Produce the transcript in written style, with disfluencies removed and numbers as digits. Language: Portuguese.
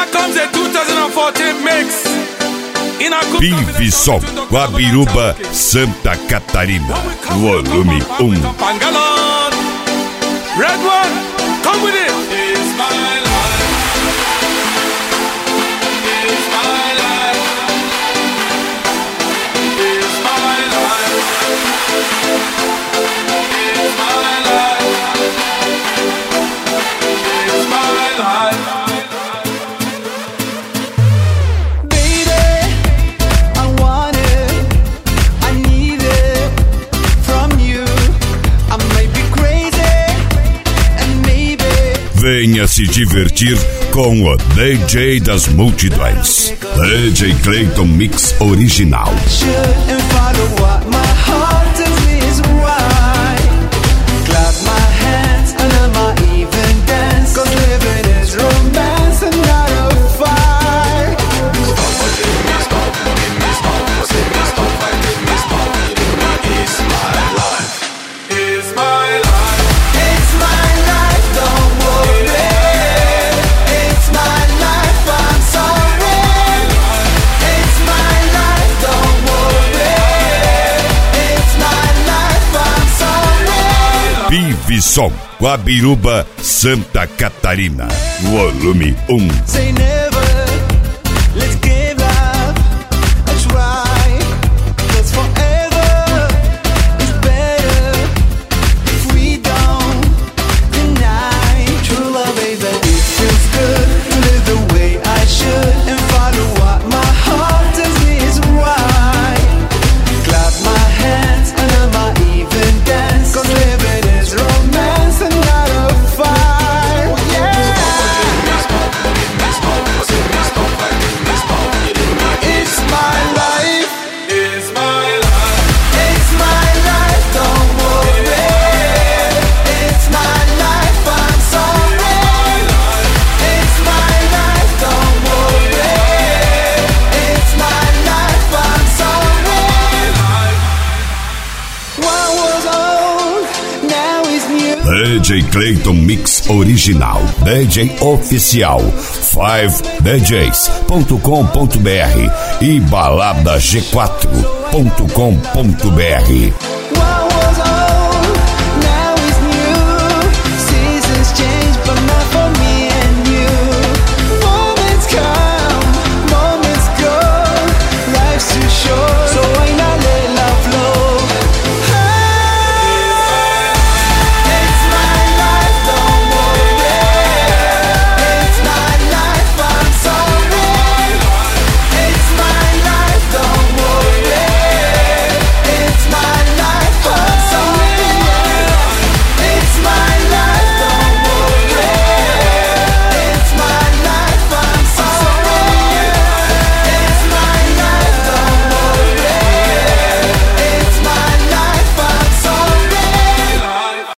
Here comes the 2014 mix. Vive Som, Guabiruba, Santa Catarina, volume 1. Red one, come with it. It's my life. It's my life. It's my life. It's my life. It's my life. Venha se divertir com o DJ das multidões, DJ Clayton Mix Original. Vive Som, Guabiruba, Santa Catarina, volume 1. DJ Clayton Mix Original, DJ Oficial, 5DJs.com.br e baladag4.com.br.